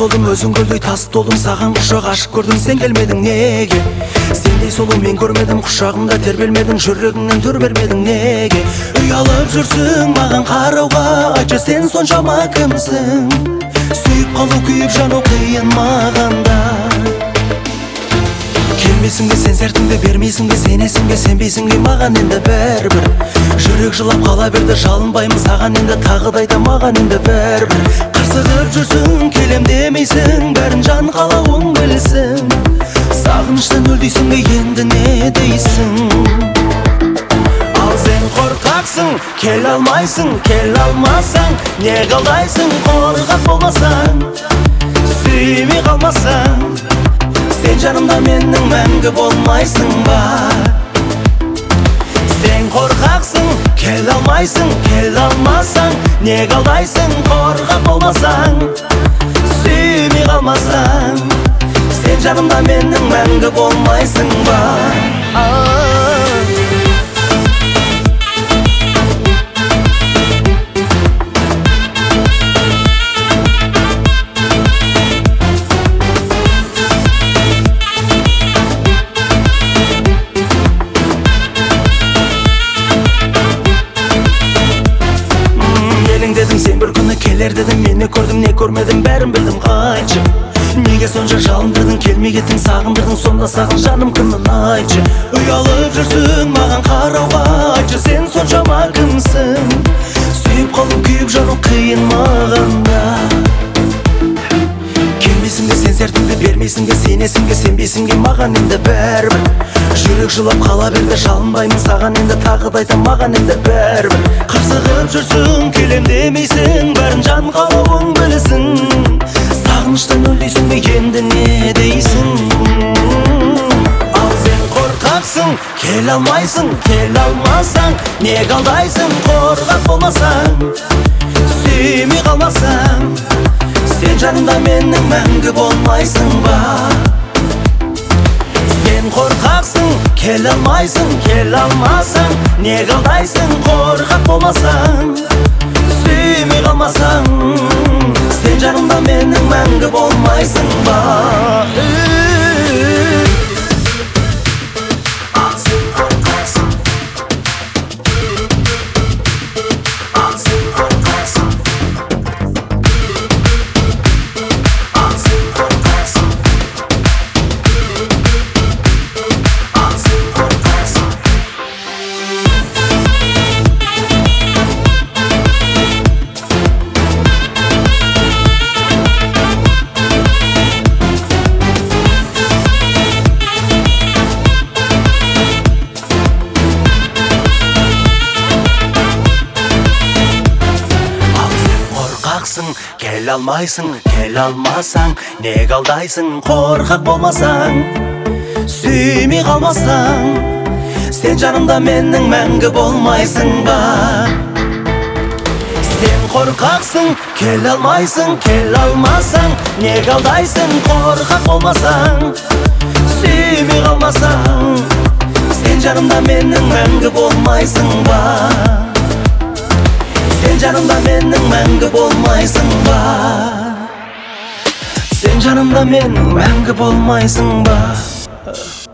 болдым өзің көлдей тас толдым, саған құшақ ашып көрдім, сен келмедің неге? Сендей сұлу мен көрмедім, құшағымда тербелмедің, жүрегіңнен түр бермедің неге? Ұялып жүрсің маған қарауға, айтшы сен соншама кімсің? Сүйіп қалу, күйіп жану қиын мағанда. Келмесің бе сен сертіңді, бермейсің бе сенесің бе, сенбейсің бе маған енді бәрібір. Жүрек жылап қала берді, жалынбаймын саған енді, тағы да айтам маған енді бәрібір. Қырсығып жүрсің, келем демейсің, бәрін жан қалауың білсін. Сағыныштан өлдейсің бе енді не дейсің? Ал сен қорқақсың, келе алмайсың, келе алмасаң, не қалдайсың? Қорқақ болмасаң, сүймей қалмасаң, сен жанымда менің мәңгі болмайсың ба? Сен қорқақсың, келе алмайсың, келе алмасаң, не қалдайсың? Қорқақ болмасаң, сүймей қалмасаң, сен жанымда менің мәңгі болмайсың ба? Dedim sen bir күні келер dedim, мені көрдім не көрмедім бәрін білдім, қайтшы. Неге сонша жалындырдың, келмей кеттің, сағындырдың, сонда саған жаным кіммін айтшы. Ұялып жүрсің маған қарауға, айтшы сен соншама кімсің? Сүйіп қалу, күйіп жану қиын мағанда. Келмейсің бе сен сертіңді, бермейсің бе сенесің бе, сенбейсің бе маған енді бәрібір. Жүрек жылап қала берді, жалынбаймын саған енді, тағы да айтам маған енді бәрібір. Қырсығып жүрсің, келем демейсің, бәрін жан қалауың білсін. Сағыныштан өлдейсің бе енді не дейсің? Ал сен қорқақсың, келе алмайсың, келе алмасаң, не қалдайсың? Қорқақ болмасаң, сүймей қалмасаң, сен жанымда менің мәңгі болмайсың ба? Сен қорқақсың, келе алмайсың, келе алмасаң, не қалдайсың? Қорқақ болмасаң, сүймей қалмасаң, сен жанымда менің мәңгі болмайсың ба? Келе алмайсың, келе алмасаң, не қалдайсың? Қорқақ болмасаң, сүймей қалмасаң, сен жанымда менің мәңгі болмайсың ба? Сен қорқақсың, келе алмайсың, келе алмасаң, не қалдайсың? Қорқақ болмасаң, сүймей қалмасаң, сен жанымда менің мәңгі болмайсың ба? Сен жанымда менің мәңгі болмайсың ба? Сен жанымда менің мәңгі болмайсың ба?